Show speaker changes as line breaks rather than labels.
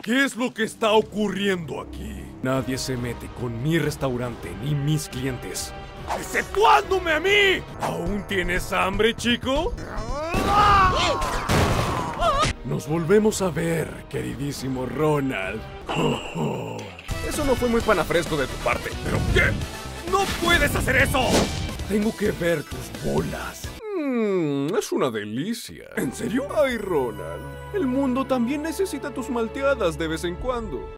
¿Qué es lo que está ocurriendo aquí? Nadie se mete con mi restaurante ni mis clientes. ¡Exceptuándome a mí! ¿Aún tienes hambre, chico? Nos volvemos a ver, queridísimo Ronald. Eso no fue muy panafresco de tu parte. ¿Pero qué? ¡No puedes hacer eso! Tengo que ver tus bolas. Es una delicia. ¿En serio? Ay, Ronald, el mundo también necesita tus malteadas de vez en cuando.